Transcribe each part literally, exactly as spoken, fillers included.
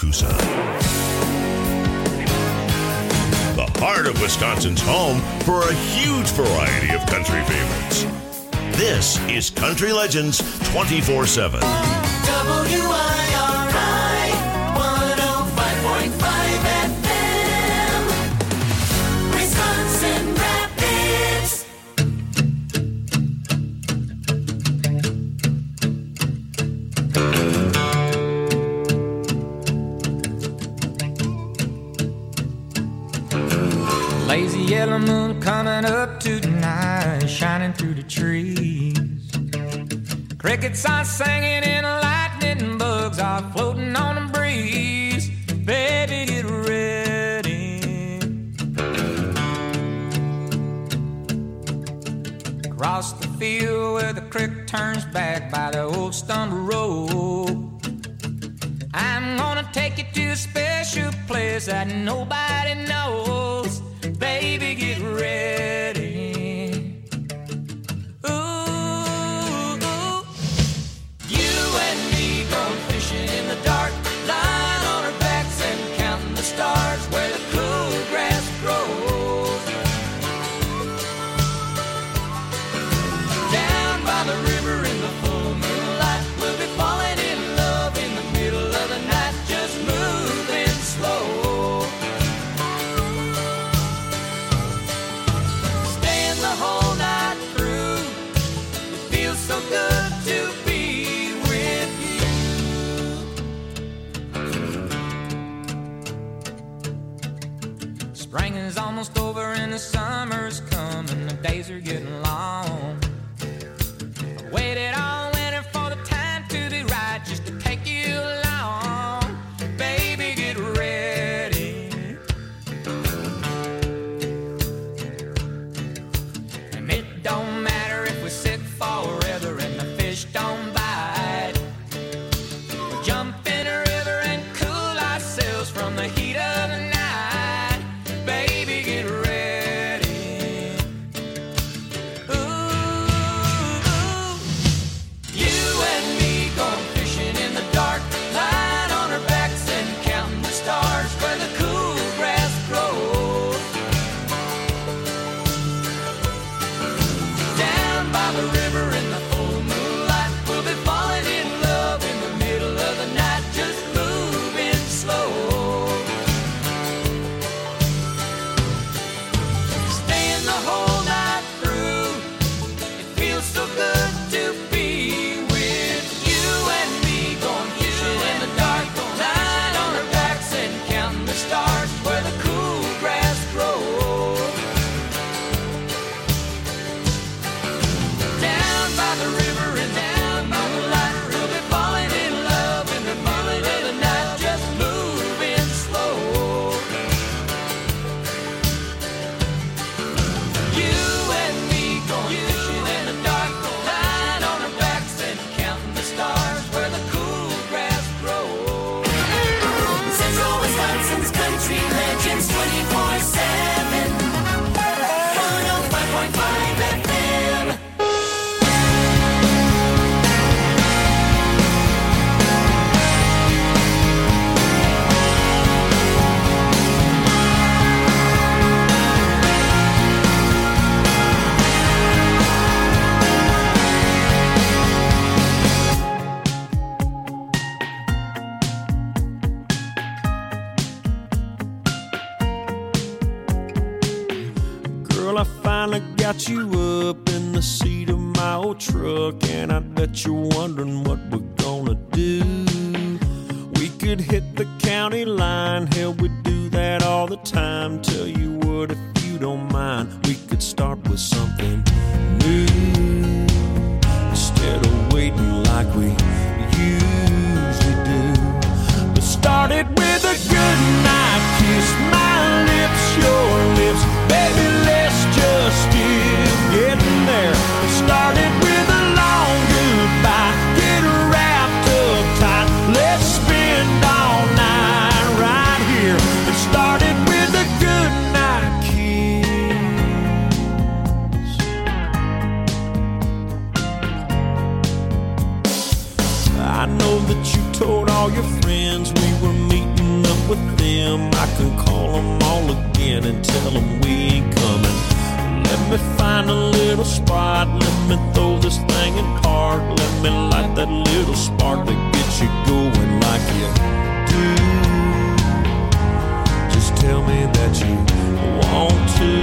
Coosa. The heart of Wisconsin's home for a huge variety of country favorites. This is Country Legends twenty-four seven. W I R I one oh five point five F M, Wisconsin Rapids. Lazy yellow moon coming up tonight, shining through the trees. Crickets are singing and lightning bugs are floating on the breeze. Baby, get ready. Across the field where the creek turns back by the old stumble road, I'm gonna take you to a special place that nobody knows. Baby, get ready. Ooh, ooh. You and me going fishing in the dark, lying on our backs and counting the stars where the cool grass grows. Down by the river in the full moonlight, we'll be falling in love in the middle of the night, just moving slow. Staying the whole night through, it feels so good to be with you. Spring is almost over and the summer's coming, the days are getting long. I waited all winter for the time to be right, just to take you along. Baby, get ready. And it don't matter if we sit forever and the fish don't bite. We'll jump in a river and cool ourselves from the heat of the night. Baby, get ready. Ooh, ooh. You and me going fishing in the dark, lying on our backs and counting the stars where the cool grass grows. Down by the river in the full moonlight, we'll be falling in love in the middle of the night, just moving slow. Staying the whole night through, it feels so good to be with you and me going fishing in the dark, lying on our backs and counting the stars where the cool grass grows. Down by the river and down by the light, we'll be falling in love in the middle of the night, just moving slow. You and me going fishing in the dark, lying on our backs and counting the stars where the cool grass grows. Central Wisconsin's Country Legends twenty-four seven, one oh five point five F M. Girl, I finally got you up in the seat of my old truck, and I bet you're wondering what we're gonna do. We could hit the county line, hell, we do that all the time. Tell you what, if you don't mind, we could start with something new instead of waiting like we usually do. Let's start it with a good night kiss, my lips, your lips, baby, let's just get getting there. Start it with a long goodbye, get wrapped up tight, let's spend all night right here know that you told all your friends we were meeting up with them. I can call them all again and tell them we ain't coming. Let me find a little spot, let me throw this thing in park. Let me light that little spark to get you going like you do. Just tell me that you want to.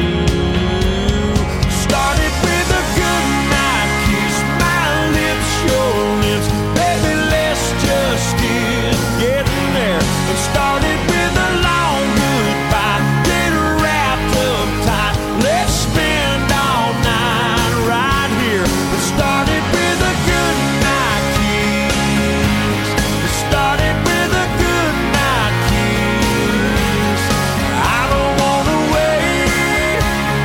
Started with a good night kiss, my lips, your lips. Baby, let's just get getting there. And started with a long goodbye, get wrapped up tight. Let's spend all night right here. It started with a good night kiss. It started with a good night kiss. I don't wanna wait.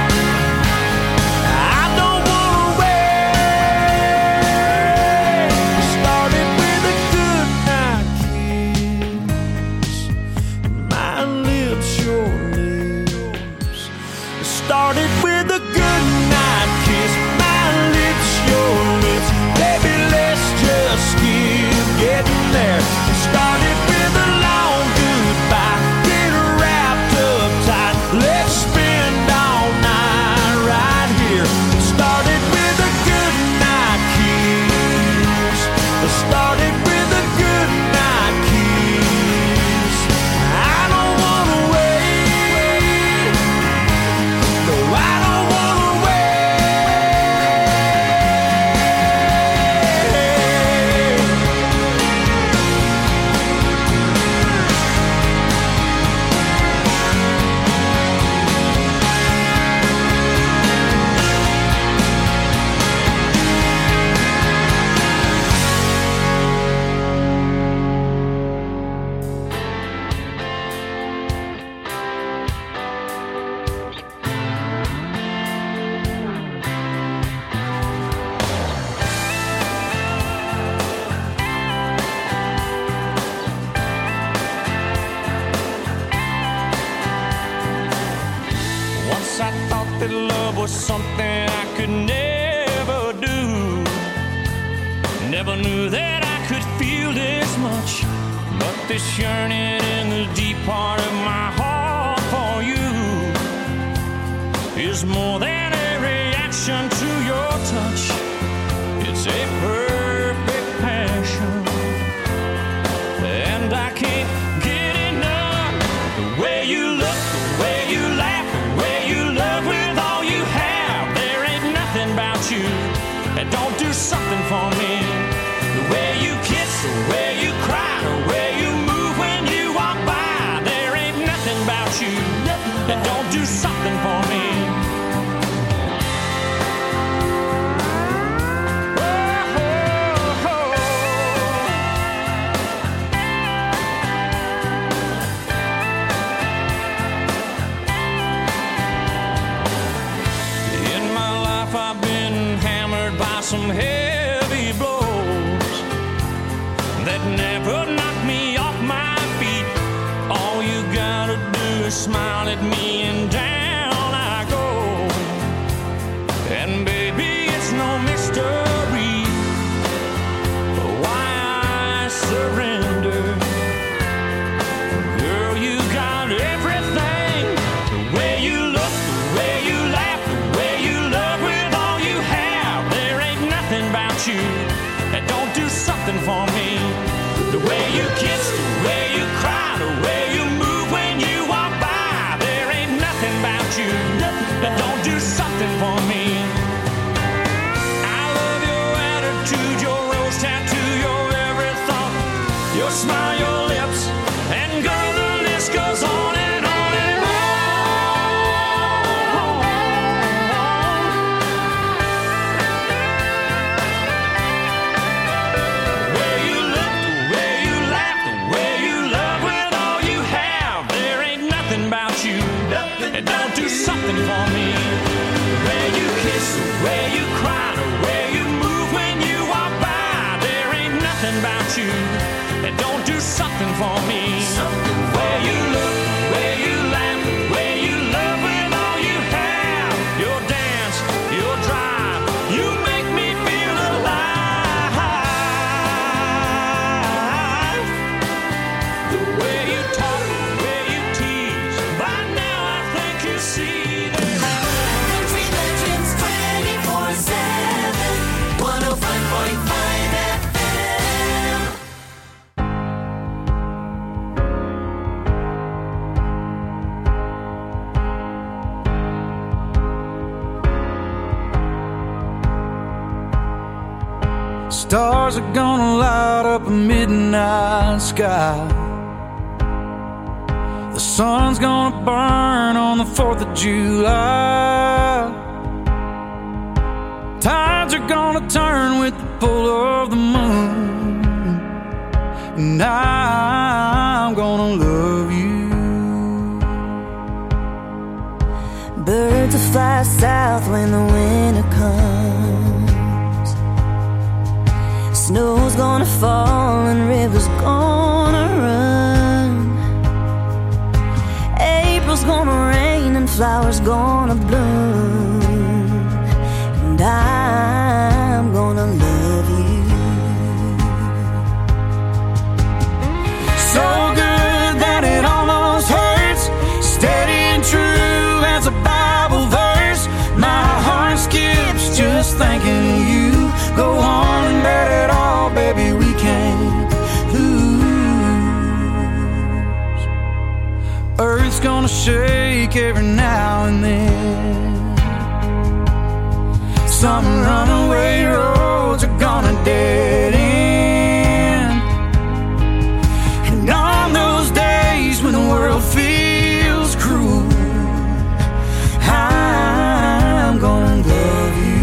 I don't wanna wait. It started with a good night kiss. My lips, your lips. It started with a good night kiss. My lips, your lips. Baby, let's just keep getting there. It started with a long goodbye, get wrapped up tight. Let's spend all night right here. It started with a good night kiss. It started with a good night kiss. I don't wanna wait. No, I don't wanna Once I thought that love was something I could never do. Never knew that I could feel this much. But this yearning in the deep part of my heart for you is more than a reaction to your touch. It's a perfect passion. And I can't get enough. The way you look, the way you laugh, the way you love with all you have. There ain't nothing about you that don't do something for me. The way you kiss, the way you cry, the way you move when you walk by. There ain't nothing about you that don't do something for me. Oh, oh, oh. In my life I've been hammered by some heavy blows that never knocked me off my feet. All you gotta do is smile at me and down I go. And baby, it's no mystery why I surrender. Girl, you got everything. The way you look, the way you laugh, the way you love with all you have. There ain't nothing about you that don't do something for me. The way you kiss, the way you cry, the way you move when you walk by. There ain't nothing about you that don't do something for me. I love your attitude, your rose tattoo, your every thought, your smile, your lips, and girl, the list goes on and on and on. The way you look, the way you laugh, the way you love with all you have. There ain't nothing about you that don't do something for me. The way you kiss, the way you cry, the way you move when you walk by. There ain't nothing about you that don't do something for me. The way you look, the way you laugh, the way you love with all you have. Your dance, your drive, you make me feel alive. Stars are gonna light up a midnight sky. The sun's gonna burn on the fourth of July. Tides are gonna turn with the pull of the moon, and I'm gonna love you. Birds will fly south when the winter comes. Snow's gonna fall and rivers gonna run. April's gonna rain and flowers gonna bloom, and I'm gonna love you. So good that it almost hurts, steady and true as a Bible verse. My heart skips just thinking of you. Go on and bet it all, baby, we can't lose. Earth's gonna shake every now and then. Some runaway roads are gonna dead end. And on those days when the world feels cruel, I'm gonna love you.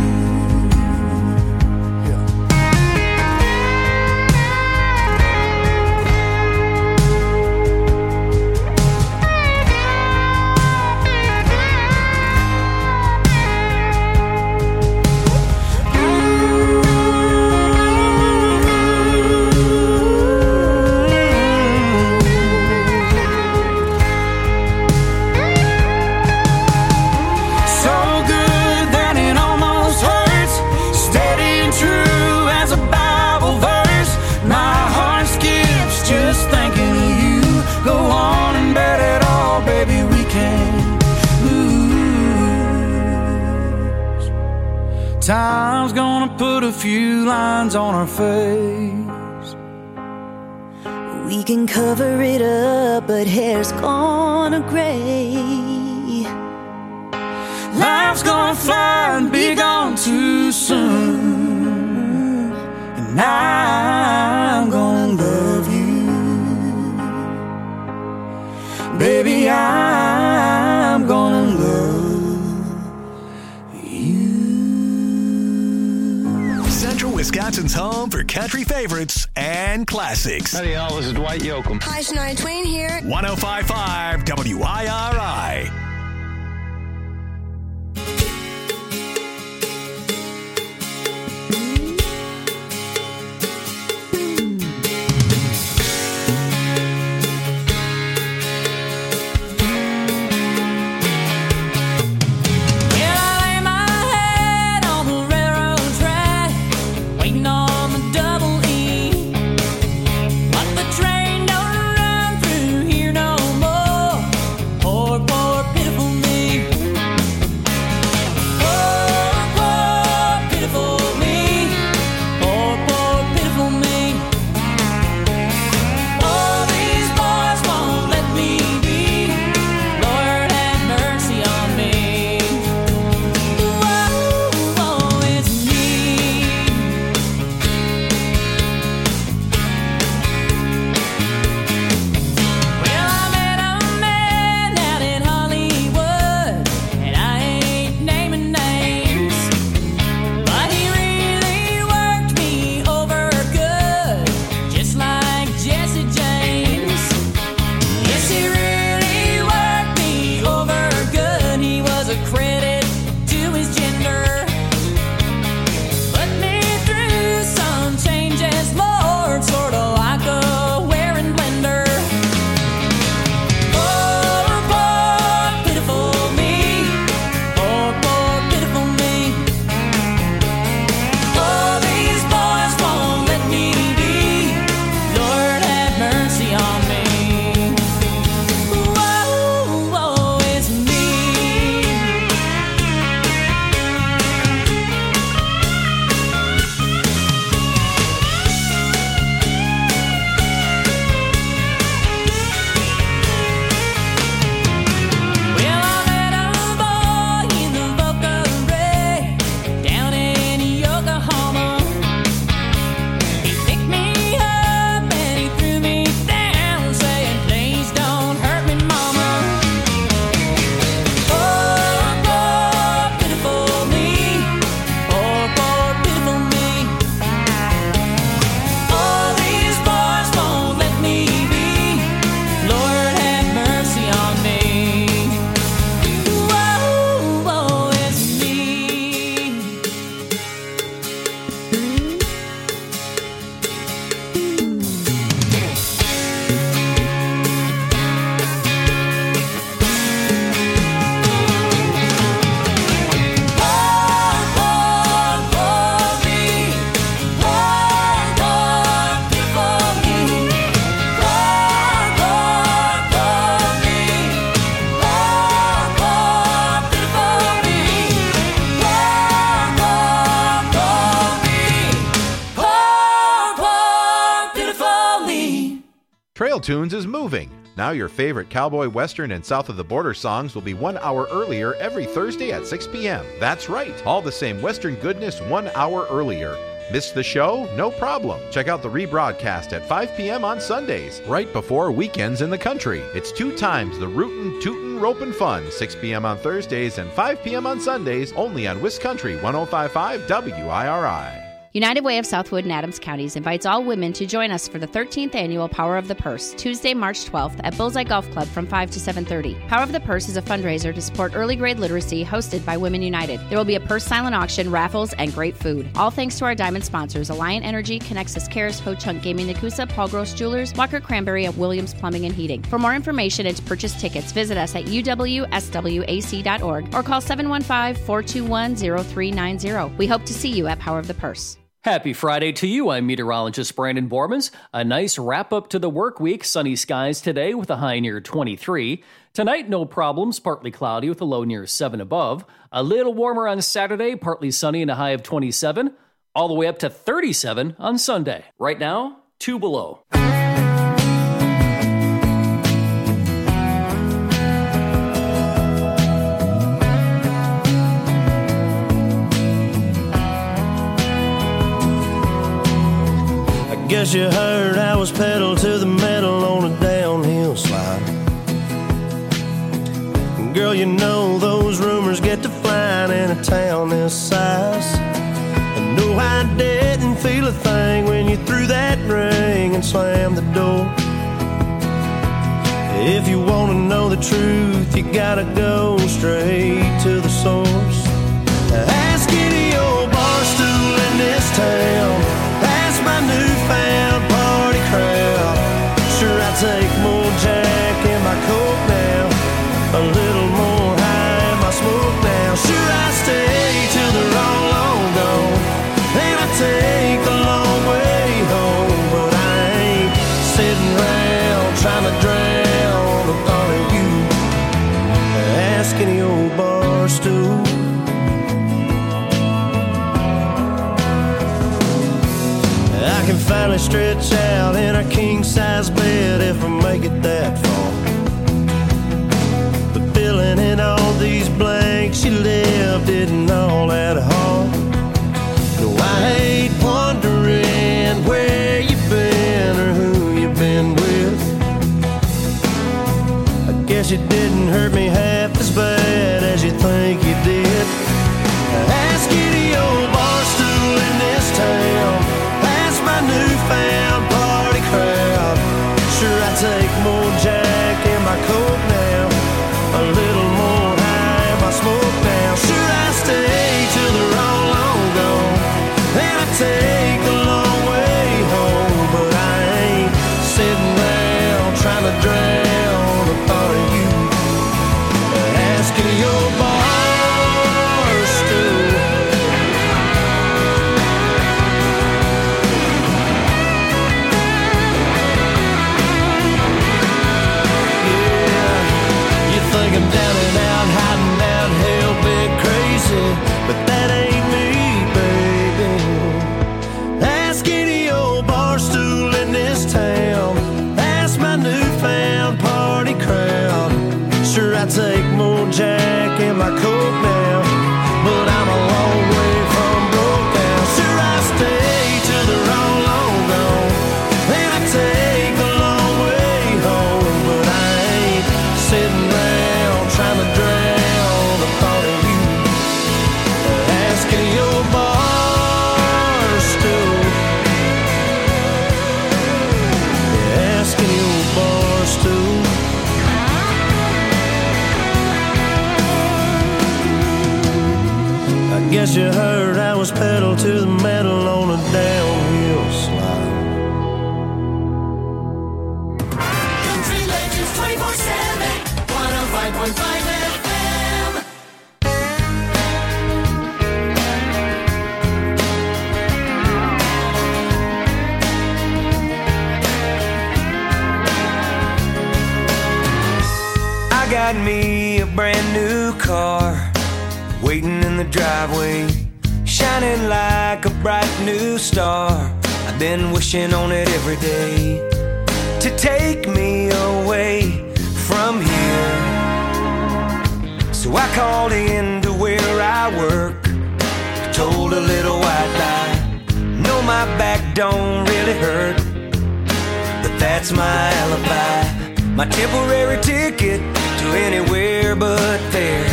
Time's gonna put a few lines on our face. We can cover it up, but hair's gonna gray. Life's gonna fly and be gone too soon, and I'm gonna love you. Baby, I'm gonna love Wisconsin's home for country favorites and classics. Howdy, y'all. This is Dwight Yoakam. Hi, Shania Twain here. one oh five point five W I R I. Poor, poor, pitiful Trail Tunes is moving. Now your favorite cowboy, western, and south of the border songs will be one hour earlier every Thursday at six p.m. That's right, all the same western goodness one hour earlier. Missed the show? No problem. Check out the rebroadcast at five p.m. on Sundays, right before weekends in the country. It's two times the rootin', tootin', ropin' fun, six p.m. on Thursdays and five p.m. on Sundays, only on Wiscountry one oh five point five W I R I. United Way of Southwood and Adams Counties invites all women to join us for the thirteenth Annual Power of the Purse, Tuesday, March twelfth at Bullseye Golf Club from five to seven thirty. Power of the Purse is a fundraiser to support early grade literacy hosted by Women United. There will be a purse silent auction, raffles, and great food. All thanks to our diamond sponsors, Alliant Energy, Connexus Cares, Ho Chunk Gaming Nakusa, Paul Gross Jewelers, Walker Cranberry, and Williams Plumbing and Heating. For more information and to purchase tickets, visit us at U W S W A C dot org or call seven one five, four two one, zero three nine zero. We hope to see you at Power of the Purse. Happy Friday to you. I'm meteorologist Brandon Bormans. A nice wrap up to the work week. Sunny skies today with a high near twenty-three. Tonight, no problems, partly cloudy with a low near seven above. A little warmer on Saturday, partly sunny and a high of twenty-seven. All the way up to thirty-seven on Sunday. Right now, two below. Guess you heard I was pedal to the metal on a downhill slide. Girl, you know those rumors get to flying in a town this size. And no, I didn't feel a thing when you threw that ring and slammed the door. If you want to know the truth, you gotta go straight to the source. Ask any old bar stool in this town. That's my newfound party crowd. Sure, I take more Jack in my coat now, a little more high in my smoke now. Sure, I stay till they're all long gone, and I take the long way home. But I ain't sitting around trying to drown the thought of you. Ask any old bar stool. I can finally stretch out in a king-size bed if I make it that far. But filling in all these blanks you left isn't all that hard. No, I hate wondering where you've been or who you've been with. I guess you didn't hurt me half as bad as you think you did. Ask any old bar stool in this town. My newfound party crowd. Sure, I take more Jack in my coat now, a little more high in my smoke now. Sure, I stay till they're all long gone, and I take the long way home. But I ain't sitting around trying to drown the thought of you. Asking your bar stool. I'm down and out, hiding out, hell bent crazy, but that ain't me, baby. Ask any old bar stool in this town. Ask my newfound party crowd. Sure, I take more Jack in my coat now, but I'm a long way from broke now. Sure, I stay till they're all long gone, and I take the long way home. But I ain't sitting around trying to drown the thought of you. Asking your bar stool. Asking your bar stool. I guess you heard I was pedal to the metal on a downhill slide. Country Legends twenty-four seven, one oh five point five F M. I got me a brand new car, waiting in the driveway, shining like a bright new star. I've been wishing on it every day. to take me away from here. So I called into where I work, told a little white lie. No, my back don't really hurt, but that's my alibi. My temporary ticket to anywhere but there.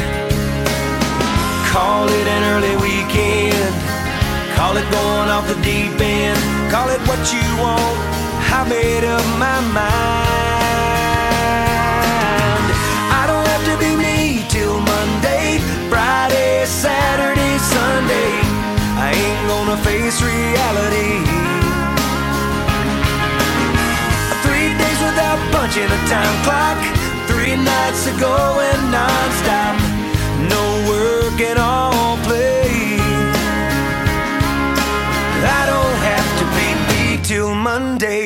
Call it an early weekend, call it going off the deep end, call it what you want, I made up my mind. I don't have to be me till Monday, Friday, Saturday, Sunday. I ain't gonna face reality. Three days without punching a time clock, three nights of going non-stop, no work and all play. I don't have to be me till Monday.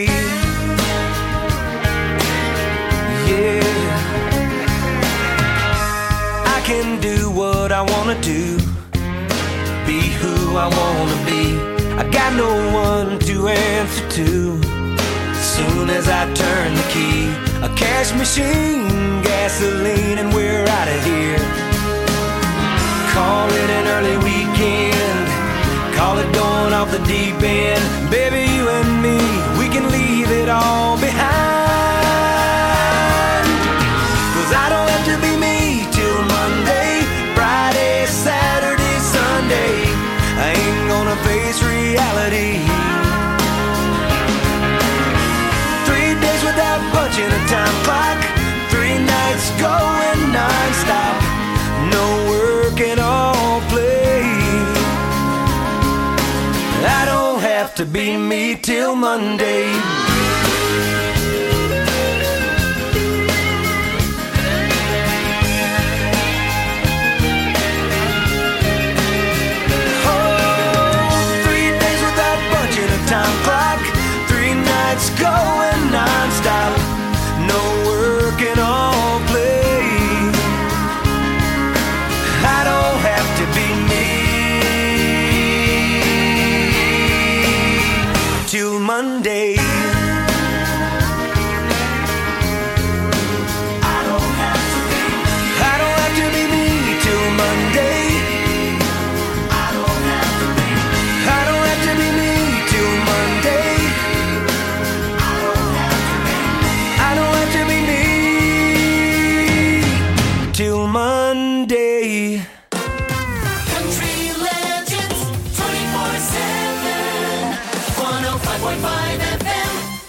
Yeah, I can do what I wanna do, be who I wanna be. I got no one to answer to. Soon as I turn the key, a cash machine, gasoline, and we're out of here. Call it an early weekend, call it going off the deep end. Baby, you and me, we can leave it all behind. Cause I don't have to be me till Monday, Friday, Saturday, Sunday. I ain't gonna face reality. Three days without punching a time clock, three nights going non-stop, no work and all play. I don't have to be me till Monday. Time clock, three nights going non-stop, no work and all play. I don't have to be me till Monday. I don't have to be, I don't have to be me till Monday. I don't have to be, I don't have to be me till Monday. I don't have to be, I don't have to be me till Monday. Country Legends twenty-four seven, one oh five point five F M.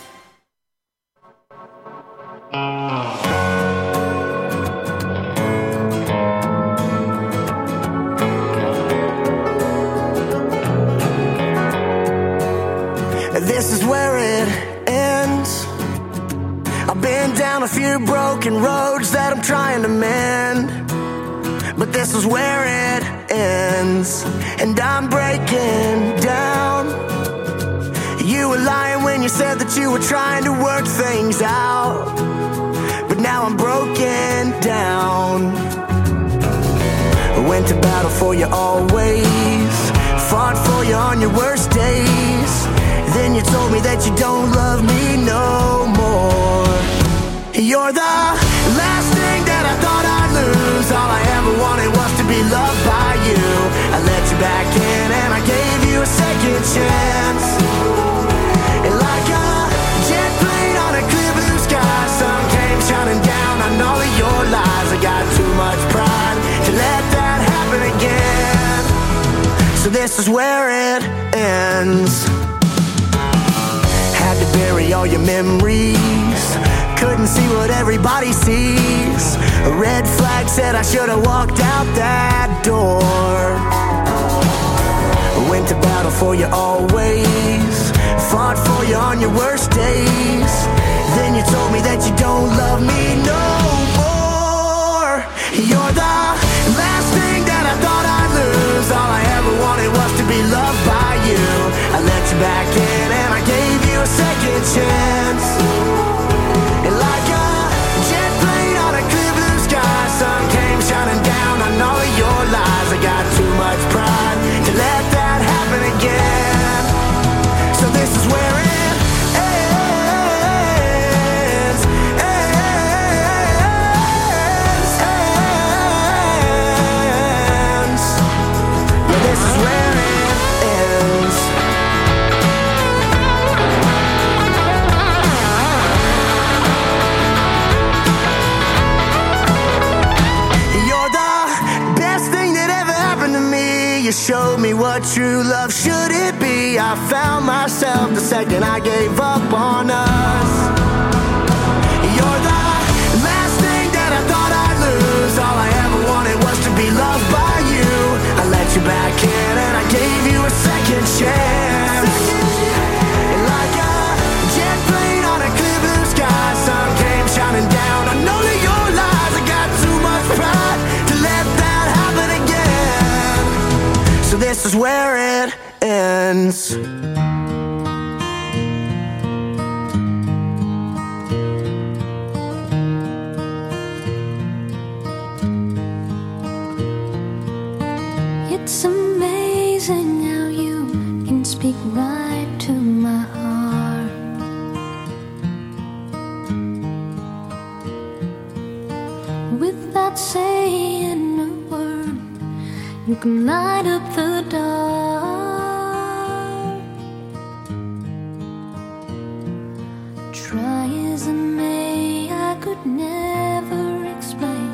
This is where it ends. I've been down a few broken roads that I'm trying to mend, but this is where it ends, and I'm breaking down. You were lying when you said that you were trying to work things out, but now I'm broken down. I went to battle for you always, fought for you on your worst days. Then you told me that you don't love me no more. You're the last thing that I thought I'd lose. All I ever wanted was to be loved by you. I let you back in and I gave you a second chance. And like a jet plane on a clear blue sky, sun came shining down on all of your lies. I got too much pride to let that happen again. So this is where it ends. Had to bury all your memories, couldn't see what everybody sees. A red flag said I should have walked out that door. I went to battle for you always, fought for you on your worst days. Then you told me that you don't love me no more. You're the last thing that I thought I'd lose. All I ever wanted was to be loved by you. I let you back in and I gave you a second chance. And like a jet plane on a clear blue sky, sun came shining down on all of your lies. I got too much pride to let that happen again. So this is where it ends. showed me what true love should it be. I found myself the second I gave up on us. You're the last thing that I thought I'd lose. All I ever wanted was to be loved by you. I let you back in and I gave you a second chance. And like a jet plane on a clear blue sky, sun came shining down. I know that your lies, I got too much pride to let that happen again. So this is where it ends. It's amazing how you can speak right to my heart. Without saying a word, you can light up the dark. Try as I may, I could never explain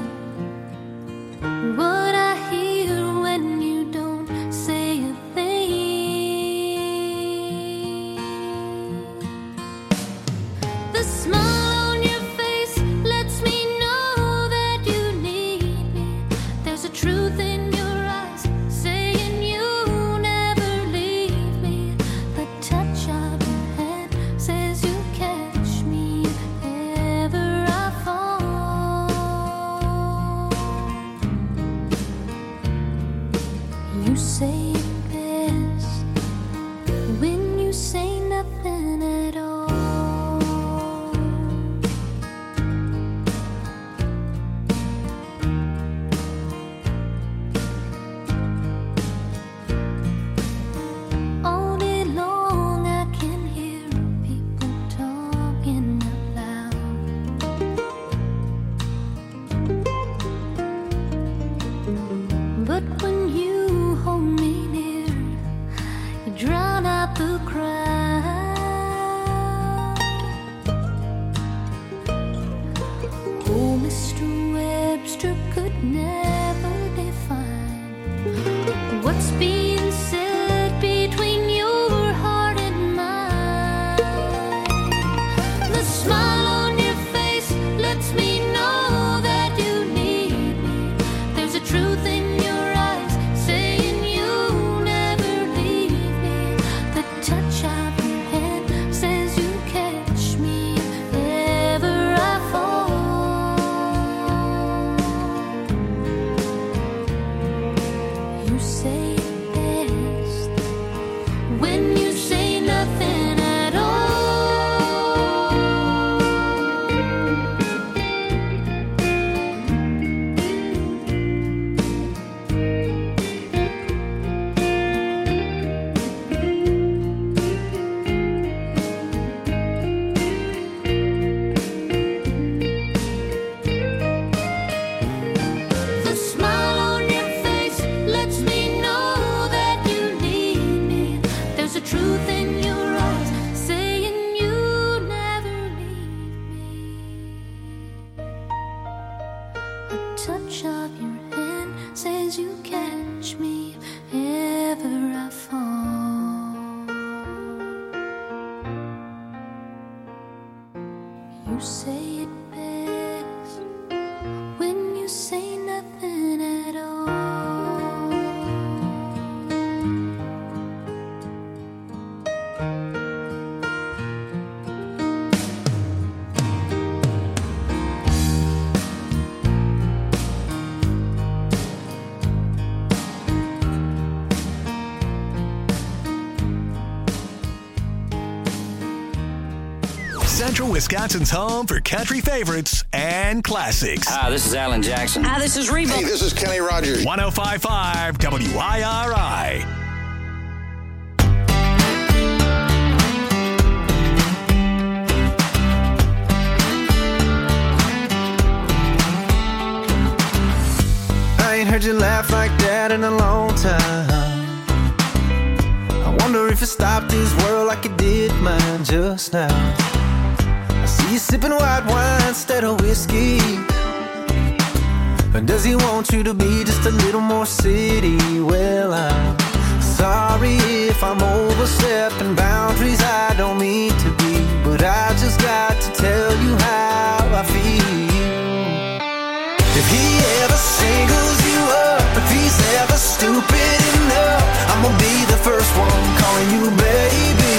what I hear when you don't say a thing. The smile on your face lets me know that you need me. There's a truth in your eyes saying you never leave me. The touch of your hand says you catch me if ever I fall. You say it best when you say nothing at all. All day long I can hear people talking out loud. But when you hold me near, you drown out the crowd. Oh, Mister Webster could never define what's being said between your heart and mine. The smile on your face lets me know that you need me. There's a truth in your eyes saying you never leave me. The touch of your hand says you catch me if ever I fall. You say it best when you say nothing at all. The smile on your face lets me know that you need me. There's a truth in your eyes saying you never leave me. A touch of your hand says you catch me if ever I fall. You say it best when you say nothing at all. Central Wisconsin's home for country favorites and classics. Hi, this is Alan Jackson. Hi, this is Reba. Hey, this is Kenny Rogers. one oh five point five W I R I. I ain't heard you laugh like that in a long time. I wonder if it stopped this world like it did mine just now. I see you sipping white wine instead of whiskey. And does he want you to be just a little more city? Well, I'm sorry if I'm overstepping boundaries I don't mean to be, but I just got to tell you how I feel. If he ever singles you up, if he's ever stupid enough, I'm gonna be the first one calling you baby.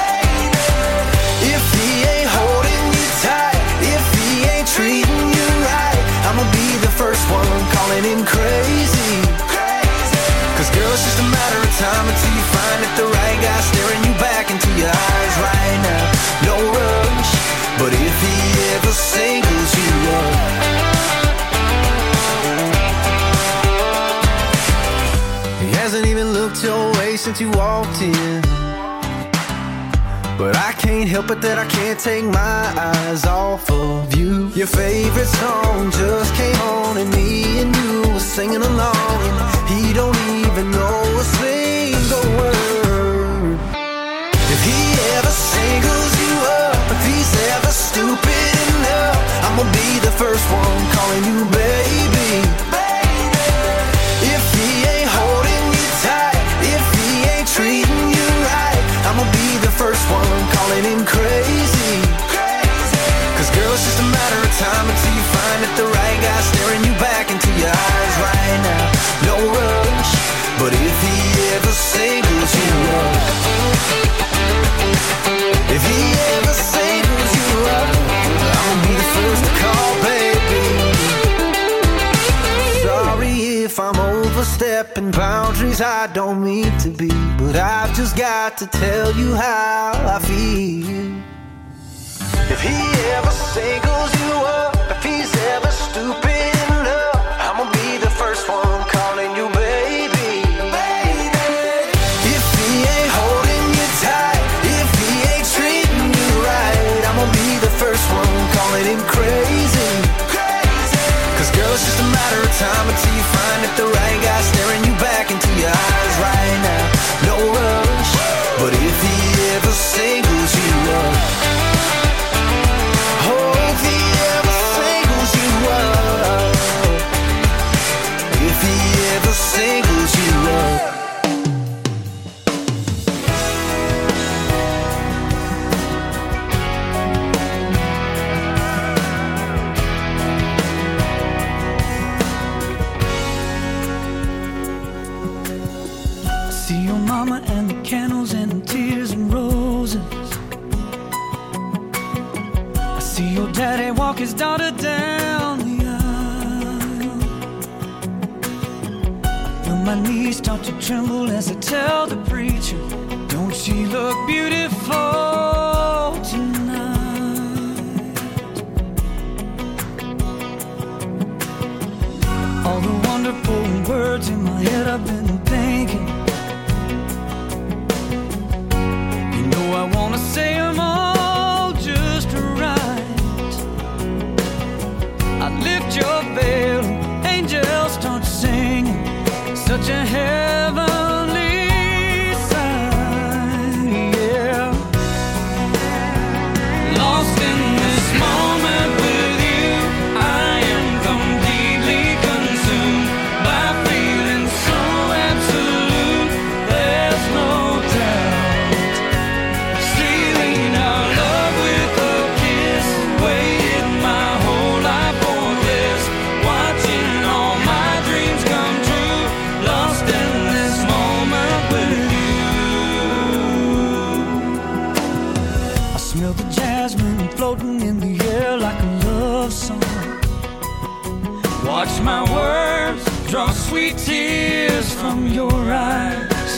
If he ain't holding you tight, if he ain't treating you right, I'ma be the first one calling him crazy. Cause girl, it's just a matter of time until you find that the right guy staring you back into your eyes right now. No rush, but if he ever singles you up, he hasn't even looked your way since you walked in, but I can't help it that I can't take my eyes off of you. Your favorite song just came on and me and you were singing along, and he don't even know a single word. If he ever singles you up, if he's ever stupid enough, I'ma be the first one calling you baby. If he ain't holding you tight, if he ain't treating you right, I'ma be the first one calling him crazy. Cause girl, it's just a matter of time until you find that the right guy staring you back into your eyes right now. No rush, but if he ever singles you up, if he ever singles you up, I'ma be the first to call baby. Sorry if I'm overstepping boundaries I don't mean to be, but I've just got to tell you how I feel. If he ever singles you up, if he's ever stupid enough, I'ma be the first one calling you baby. If he ain't holding you tight, if he ain't treating you right, I'ma be the first one calling him crazy. Cause girl, it's just a matter of time until you find that the right guy staring you back into your eyes right now. No rush, but if he ever singles you up, oh, if he ever singles you up, if he ever singles you up. See your mama and the candles and the tears and roses. I see your daddy walk his daughter down the aisle. I feel my knees start to tremble as I tell the preacher, don't she look beautiful tonight? All the wonderful words in my head I've been thinking, I wanna say them all just right. I lift your veil, angels start singing, such a heavenly sight, yeah. Lost in this moment with you, I am completely consumed by feeling so absolute, there's no doubt. Floating in the air like a love song. Watch my words draw sweet tears from your eyes.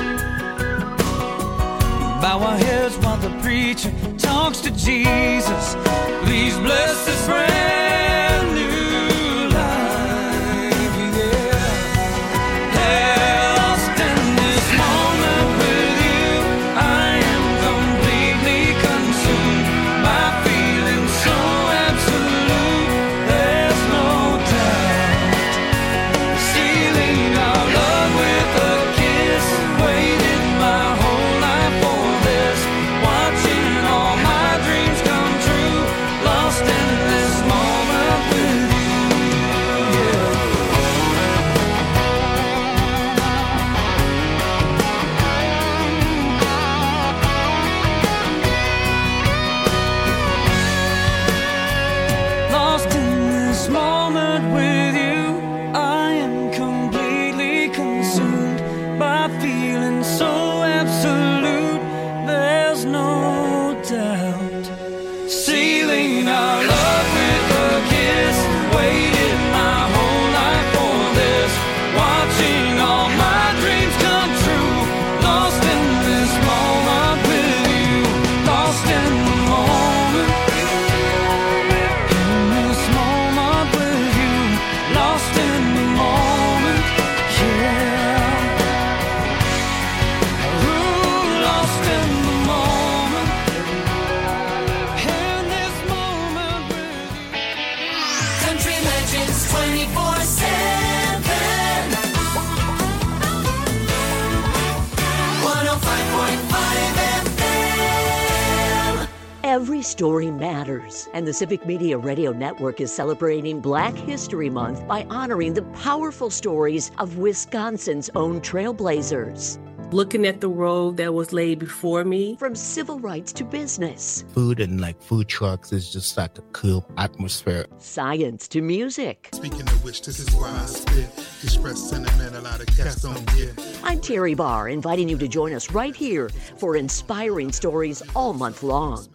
Bow our heads while the preacher talks to Jesus. Please bless this brand new life, yeah. Hey, lost in this moment with you, I am completely consumed by feeling so absolute, there's no doubt. Sealing our love with a kiss, waited my whole life for this, watching all my dreams come true, lost in this moment. story matters, and the Civic Media Radio Network is celebrating Black History Month by honoring the powerful stories of Wisconsin's own trailblazers. Looking at the road that was laid before me. From civil rights to business. Food and like food trucks is just like a cool atmosphere. Science to music. Speaking of which, this is why I spit. Express sentiment a lot of cats don't get. I'm Terry Barr, inviting you to join us right here for inspiring stories all month long.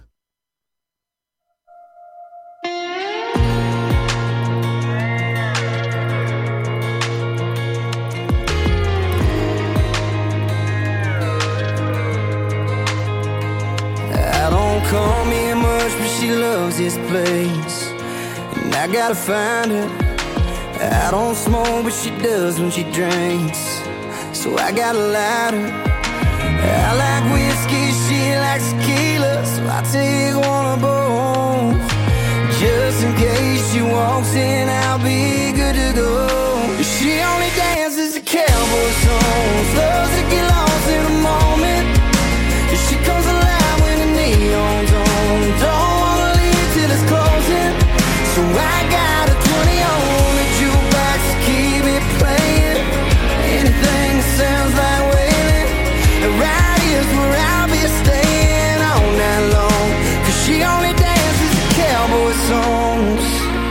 Call me much, but she loves this place, and I gotta find her. I don't smoke, but she does when she drinks, so I gotta light her. I like whiskey, she likes tequila, so I take one of both. Just in case she walks in, I'll be good to go. She only dances to cowboy songs, loves to get lost in a moment. She comes alive when the neon's on. Don't wanna leave till it's closing, so I got a twenty on the jukebox to keep it playing. Anything that sounds like wailing, and right here's where I'll be staying all night long. Cause she only dances to cowboy songs.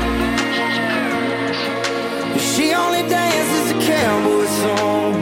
She only dances to cowboy songs.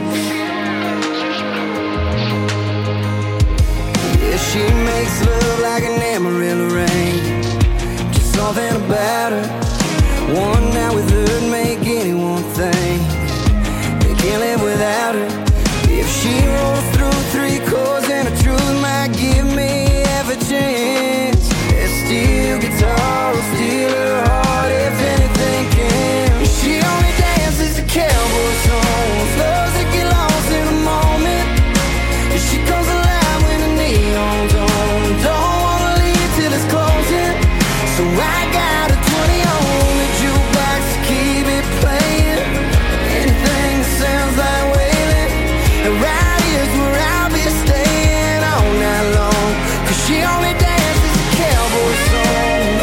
She makes love like an Amarillo rain. Just something about her. One night with her'd make anyone think they can't live without her. If she rolls through three chords and the truth might give me half a chance, that steel guitar will steal her heart if anything can. She only dances to cowboy songs, loves to get lost in a moment. She comes alive when the neon's on. Don't wanna leave till it's closing, so I got a twenty on the jukebox to keep it playing. Anything that sounds like wailing, and right here's where I'll be staying all night long. Cause she only dances to cowboy songs.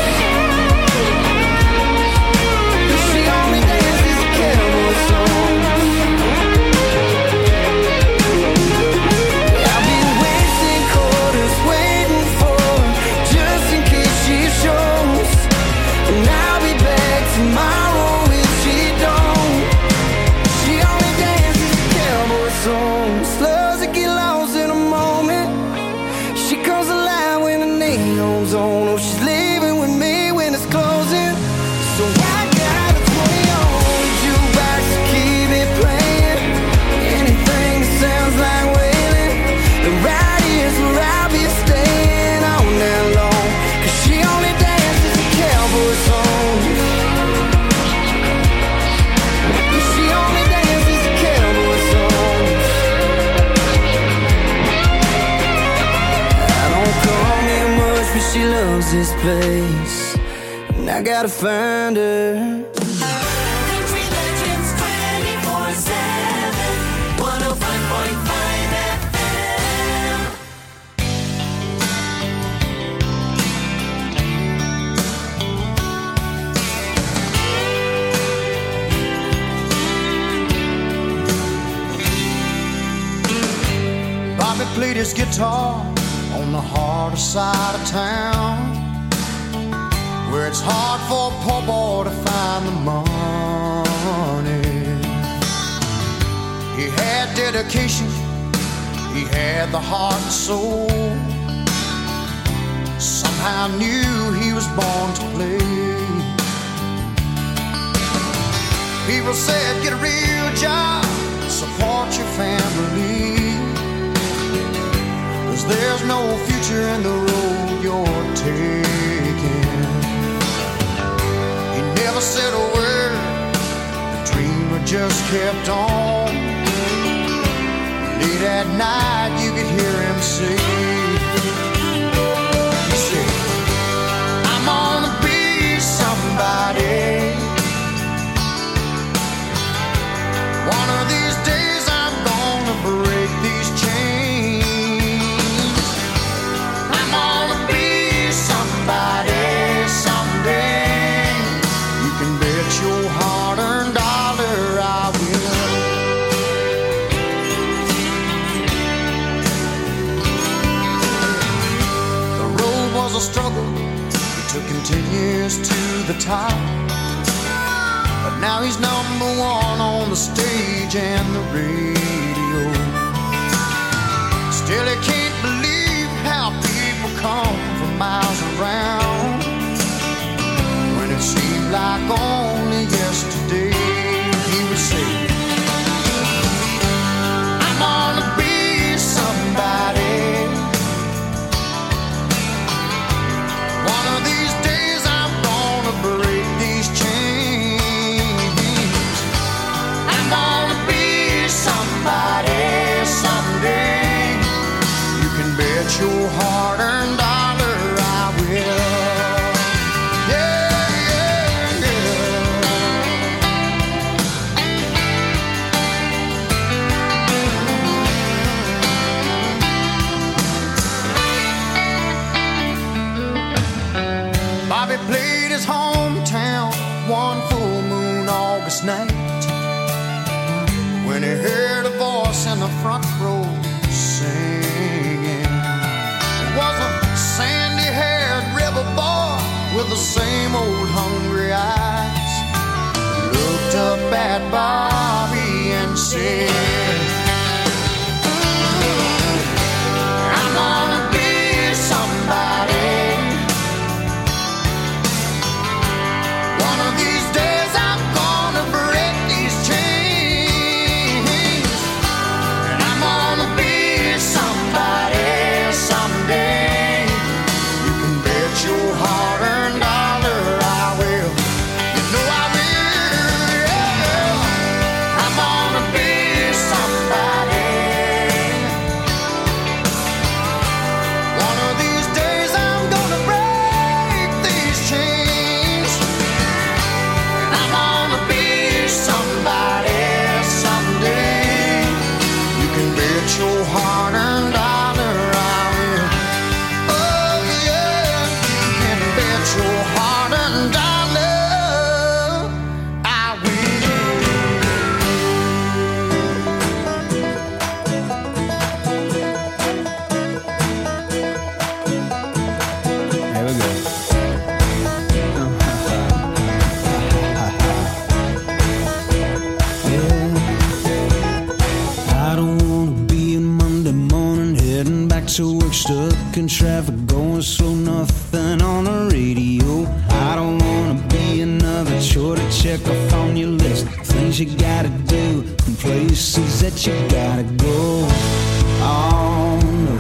She only dances to cowboy songs. Tomorrow if she don't. She only dances to cowboy songs, loves to get lost in a moment. She comes alive when the neon's on. Oh, she's leaving with me when it's closing, so I got a twenty on the jukebox to keep it playing. Anything that sounds like wailing, the right here's where I'll be staying all night long. Cause she only dances to cowboy songs. She loves this place, and I gotta find her. Country Legends twenty-four seven, one oh five point five F M. Bobby played his guitar on the harder side of town, where it's hard for a poor boy to find the money. He had dedication, he had the heart and soul. Somehow knew he was born to play. People said, get a real job, support your family, cause there's no future in the road you're taking. He never said a word, the dreamer just kept on. Late at night you could hear him say, he said, I'm gonna be somebody. One of these days I'm gonna break these chains. I'm gonna be somebody. took him ten years to the top. But now he's number one on the stage and the radio. Still he can't believe how people come from miles around. When it seemed like only yesterday he would say, I'm gonna be somebody. One of these days I'm gonna break these chains. I'm gonna be somebody someday. You can bet your hard-earned dollar I will. Yeah, yeah, yeah. Bobby played his hometown one full moon August night when he heard a voice in the front row singing. It was a sandy-haired river boy with the same old hungry eyes. Looked up at Bobby and said, I'm gonna be somebody. One of these days I'm gonna break these chains. And I'm gonna be somebody someday. You can bet your hard-earned dollar I will. You know I will, yeah. I'm gonna be somebody. One of these days I'm gonna break these chains. And I'm gonna be somebody someday. You can bet your hard-earned dollar I will. Oh yeah, you can bet your hard-earned dollar I There we go. I don't wanna be a Monday morning heading back to work, stuck in traffic, going slow, nothing on the radio. I don't wanna be another chore to check off on your list, things you gotta do and places that you gotta go. Oh no.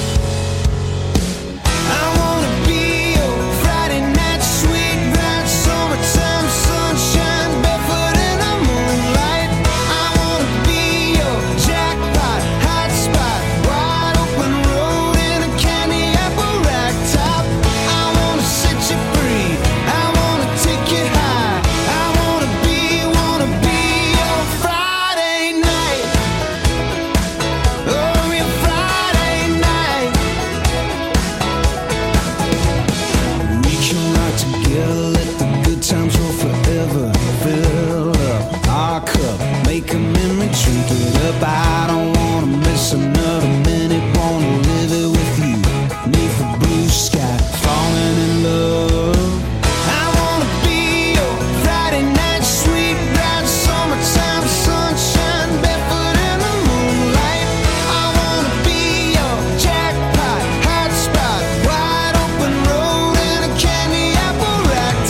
I wanna be your Friday night sweet ride, summertime sunshine, barefoot in the moonlight. I wanna be your jackpot, hot spot, wide open road in a candy apple rack top. I wanna set you free, I wanna take you high. I wanna be, wanna be your Friday night. Oh, your Friday night. We can rock together, let the good times roll forever. Fill up our cup, make a memory, drink it up. I don't wanna miss another minute, wanna live it with you. Neath the blue sky, falling in love. I wanna be your Friday night sweet ride, summertime sunshine, barefoot in the moonlight. I wanna be your jackpot, hot spot, wide open road in a candy apple rack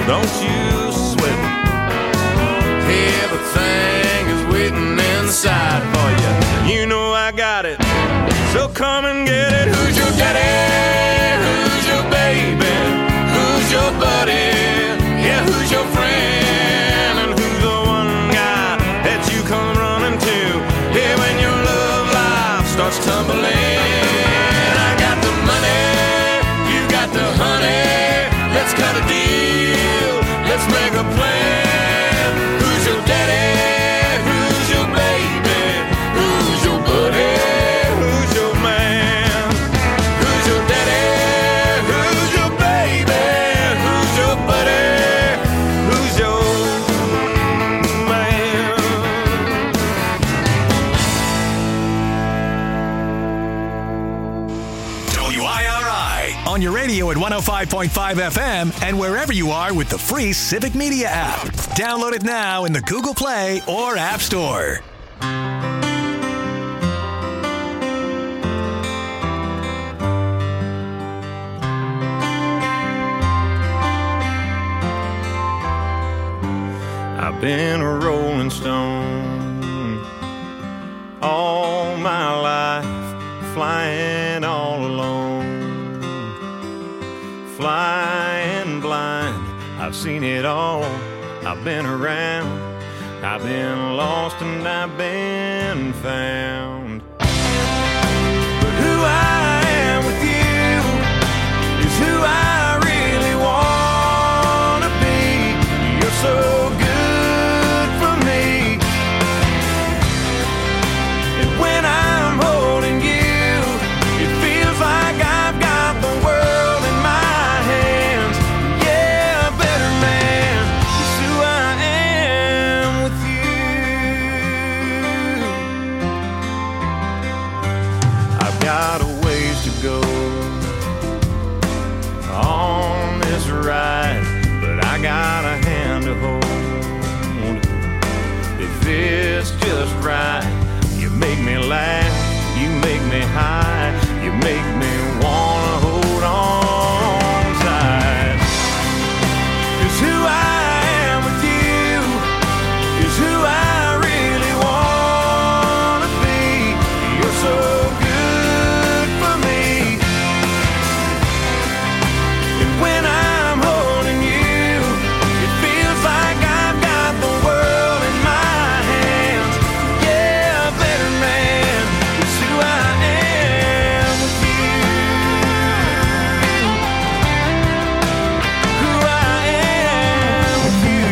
don't you sweat it. Everything is waiting inside for you. You know I got it, so come and get it. Who's your daddy? Who's your baby? Who's your buddy? Yeah, who's your friend? And who's the one guy that you come running to? Yeah, when your love life starts tumbling. I got the money, you got the honey. Let's cut a deal, let's make a plan. Who's your daddy? Who's your baby? Who's your buddy? Who's your man? Who's your daddy? Who's your baby? Who's your buddy? Who's your man? W I R I on your radio at one oh five point five F M and wherever you are with the free Civic Media app. Download it now in the Google Play or App Store. I've been a rolling stone all my life, flying all alone, flying blind. I've seen it all, I've been around, I've been lost and I've been found. But who I am with you is who I really want to be. You're so good for me. And when I'm holding you, it feels like I've got the world in my hands. Yeah, better man is who I am with you. I've got a ways to go on this ride, but I got a hand to hold. If it's just right, you make me laugh, you make me high, you make me wanna hold on tight. 'Cause who I am with you is who I really wanna be. You're so good for me. And when I'm holding you, it feels like I've got the world in my hands. Yeah, better man is who I am with you. Who I am with you.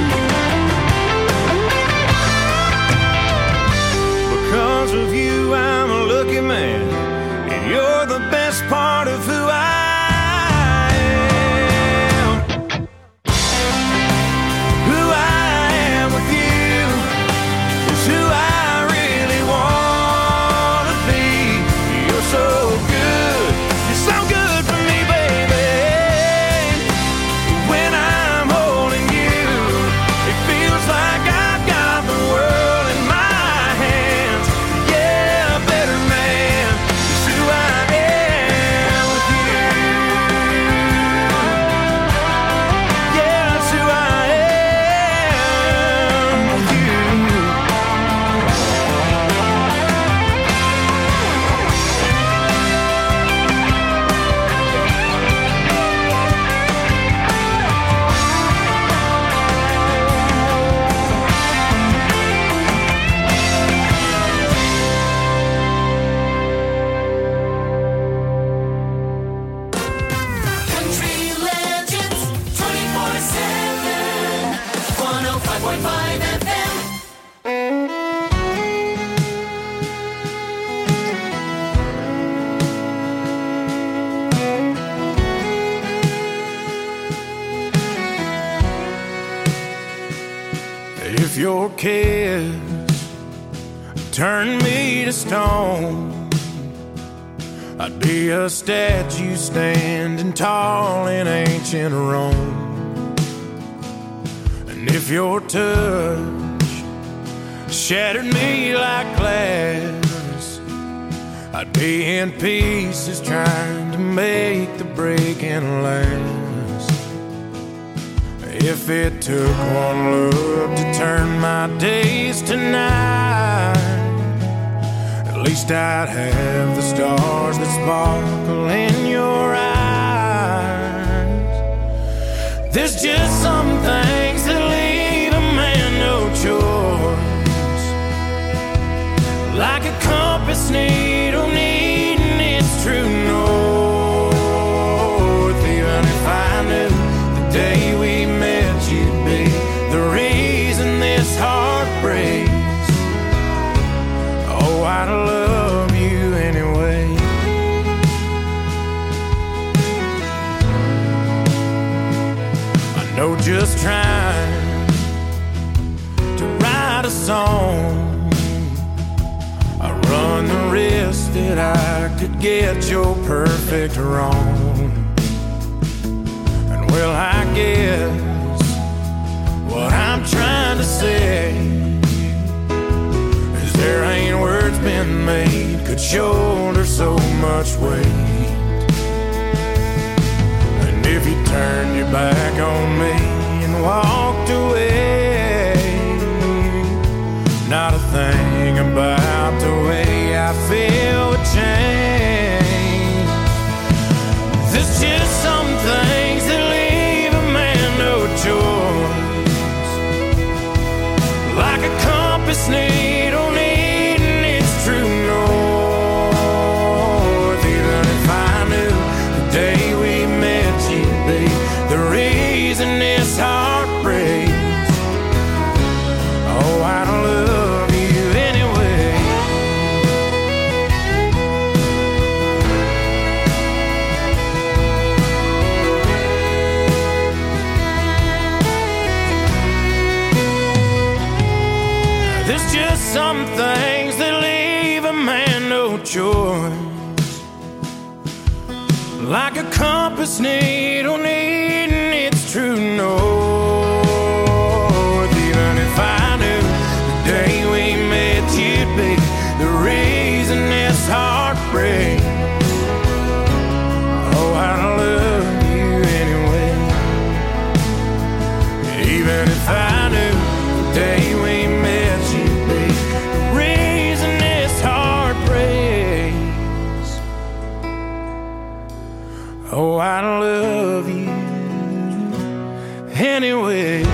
Because of you, I'm a lucky man, and you're the best part of who I am. Who I am with you is who I really want to be. You're so good, you're so good for me, baby. When I'm holding you, it feels like I've got the world in my hands. Yeah, better man is who I am with you. Yeah, that's who I am with you. Country Legends twenty-four seven, one oh five point five F M. If your kiss turned me to stone, I'd be a statue standing tall in ancient Rome. And if your touch shattered me like glass, I'd be in pieces trying to make the breaking last. If it took one look to turn my days to night, at least I'd have the stars that sparkle in your eyes. There's just some things that leave a man no choice, like a compass needle needing its true north. Even if I knew the day we met you'd be the reason this heart breaks, oh, I'd love you anyway. I know just trying to write a song, I run the risk that I could get your perfect wrong. And well, I guess what I'm trying to say is there ain't words been made could shoulder so much weight. And if you turned your back on me and walked away, not a thing about the way I feel would change. There's just some things that leave a man no choice, like a compass needle needing its true north. Even if I knew the day we met you'd be the reason this heart breaks, oh, I don't love you anyway. There's just some things that leave a man no choice, like a compass needle needing its true north. Even if I knew the day we met you'd be the reason this heart breaks, oh, I love you anyway. Even if I knew the day we met you'd be the reason this heart breaks, oh, I love you anyway.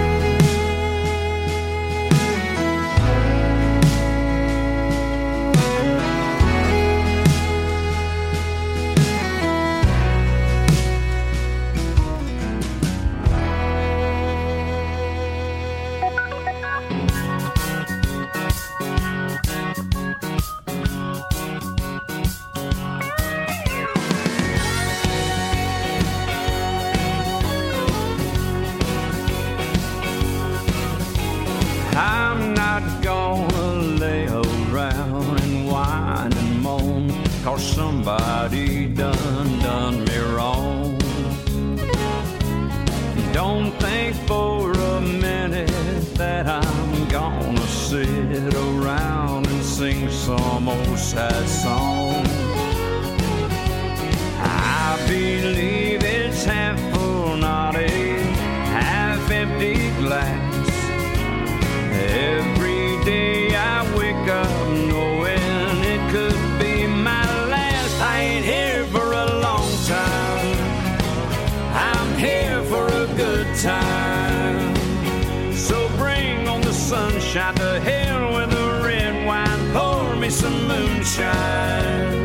I'm not gonna lay around and whine and moan, 'cause somebody done done me wrong. Don't think for a minute that I'm gonna sit around and sing some old sad song. I believe it's half full, not a half empty glass. Every day I wake up knowing it could be my last. I ain't here for a long time, I'm here for a good time. So bring on the sunshine, to hell with the red wine, pour me some moonshine.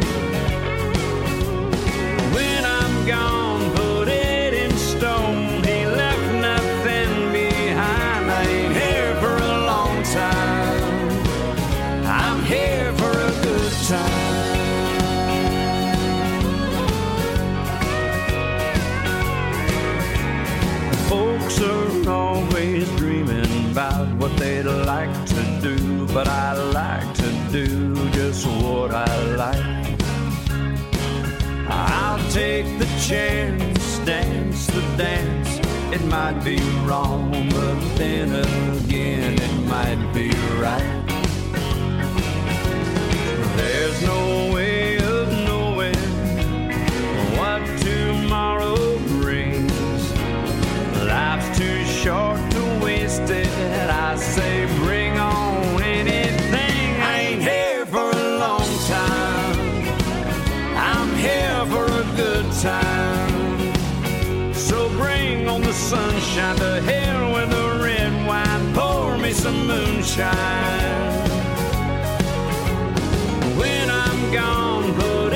When I'm gone, put it in stone, he left nothing behind. I ain't here for a long time, I'm here for a good time. Folks are always dreaming about what they'd like to do, but I like to do just what I like. I'll take the chance, dance the dance. It might be wrong, but then again it might be right. There's no way of knowing what tomorrow brings. Life's too out for a good time. So bring on the sunshine, to hell with the red wine, pour me some moonshine. When I'm gone, put